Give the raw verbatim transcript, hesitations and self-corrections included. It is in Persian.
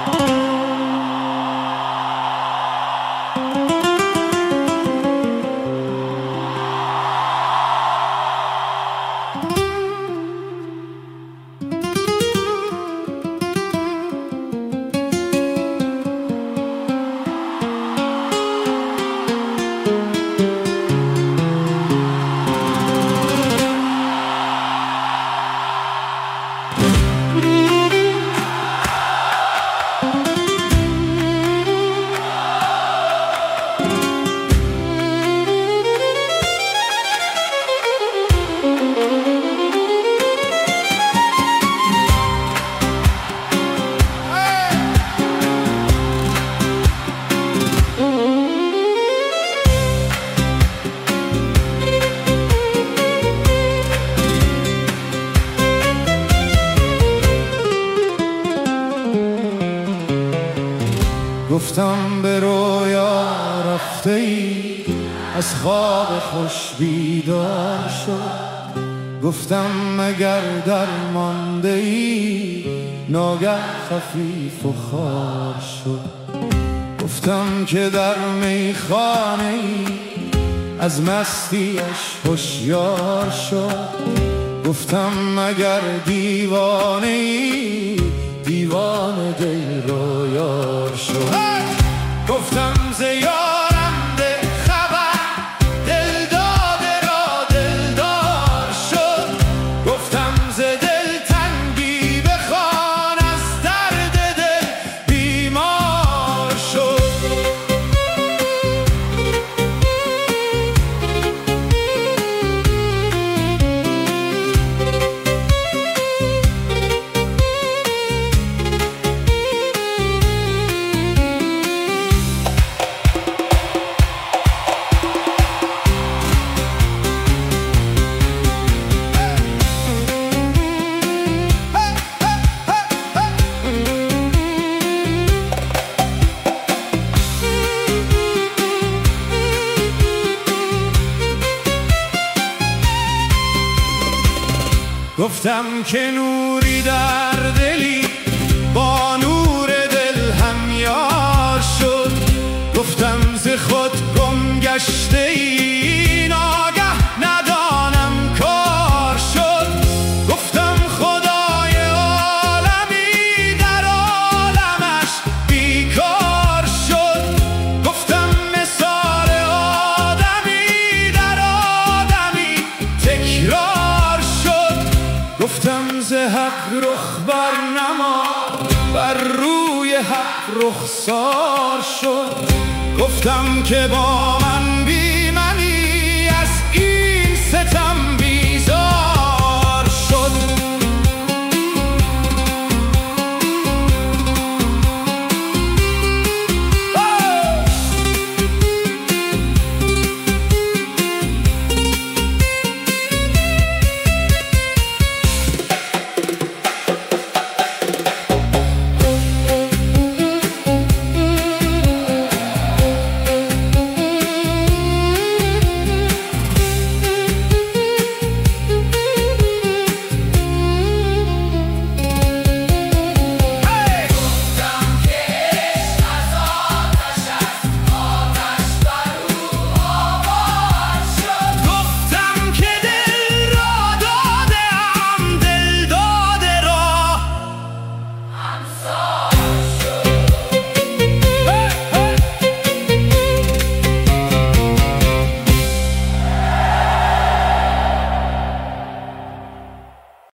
گفتم به رویا رفته ای، از خواب خوش بیدار شد. گفتم مگر درمانده ای، ناگه خفیف و خوار شد. گفتم که در میخانه ای، از مستیش هوشیار شد. گفتم مگر دیوانه ای، دیوانه دل رو یار شد. گفتم ز یارم ده خبر، دل داده را دلدار شد. گفتم ز دل تنگی بخوان، از درد دل بیمار شد. گفتم که نوری در دلی، با نور دل هم یار شد. گفتم ز خود گم گشته ای، ناگه ندانم کار شد. گفتم خدای عالمی در عالمش بیکار شد. گفتم مثال آدمی در آدمی تکرار شد. گفتم ز حق رخ بر نما، بر روی حق رخسار شد. گفتم که با من